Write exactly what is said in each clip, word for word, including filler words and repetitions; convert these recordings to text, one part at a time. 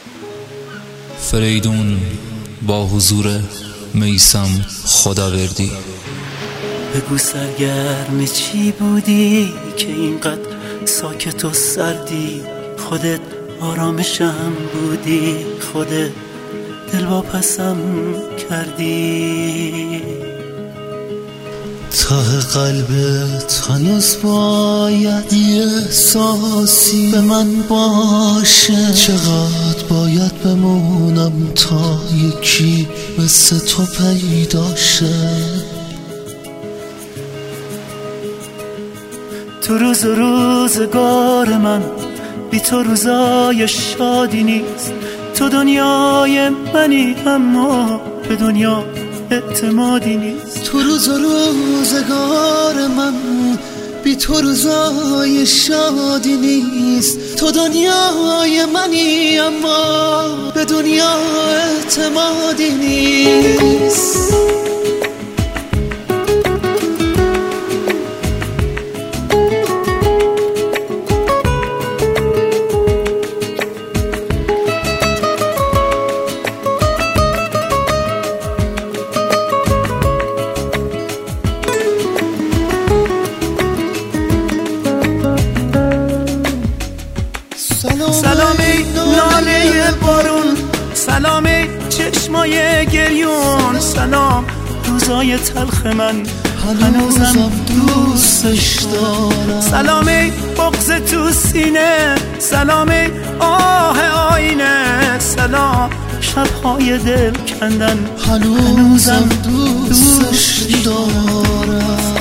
فریدون با حضور میثم خداوردی. بگو سرگرم چی بودی که اینقدر ساکت و سردی؟ خودت آرامشم بودی، خودت دلواپسم کردی. ته قلبت هنوز باید یه احساسی به من باشه. چقدر باید بمونم تا یکی مثل تو پیدا شه. تو روز و روزگار من بی تو روزای شادی نیست. تو دنیای منی اما به دنیا اعتمادی نیست. تو روز و روزگار من بی تو روزای شادی نیست. تو دنیای منی اما به دنیا اعتمادی نیست. سلامی لاله بارون، سلامی چشمای گریون، سلام روزای تلخ من هنوزم دوستش دارم. سلامی بغض تو سینه، سلامی آه آینه، سلام شبهای دل کندن هنوزم دوستش دارم.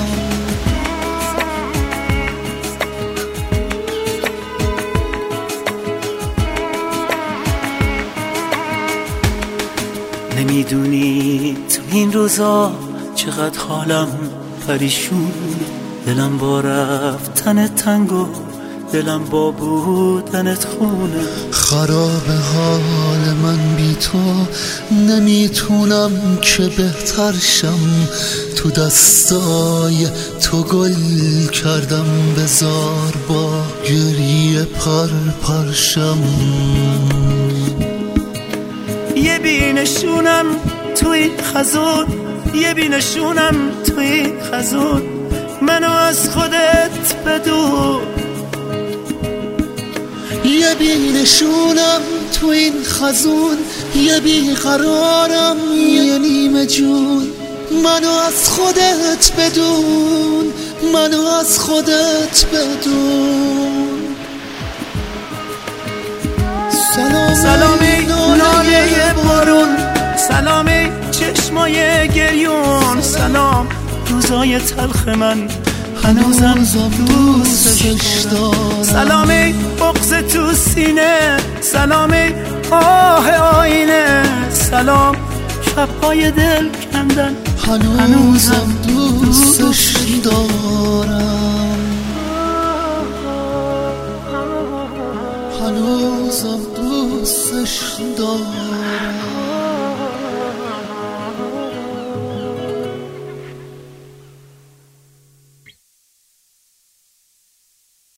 نمیدونی تو این روزا چقدر حالم پریشون، دلم با رفتن تنگو، دلم با بودنت خونه. خراب حال من بی تو، نمیتونم که بهتر شم. تو دستای تو گل کردم، بذار با گریه پر پرشم. یه بینشونم توی خزون، یه بینشونم توی خزون، منو از خودت بدون. یه بینشونم تو این خزون، یه بیقرارم یه نیمه جون، منو از خودت بدون، منو از خودت بدون. سلام سلامی لاله بارون، سلامی چشمای گریون، سلام روزای تلخ من هنوزم دوستش دارم. سلامی بغض تو سینه، سلامی آه آینه، سلام شبهای دل کندن هنوزم دوستش دارم. هنوزم دوستش دارم.